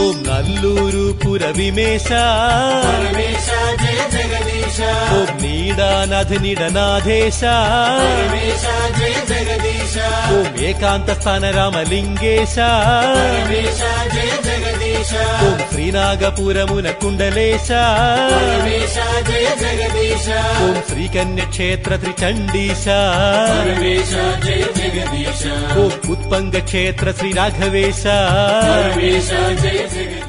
ఓం నల్లూరు పురవిమేశ పరమేశ జయ జగదీశ ఓం నీడానాథ నిడనాథేశ పరమేశ జయ జగదీశ ఓం ఏకాంత స్థాన రామలింగేశ పరమేశ జయ జగదీశ ఓం శ్రీనాగపురమున కుండలేశ పరమేశ జయ జగదీశ ఓం శ్రీకన్య క్షేత్ర త్రిచండీశ పరమేశ జయ జగదీశ ఓం ఉత్పంగ క్షేత్ర శ్రీ రాఘవేశ పరమేశ జయ జగదీశ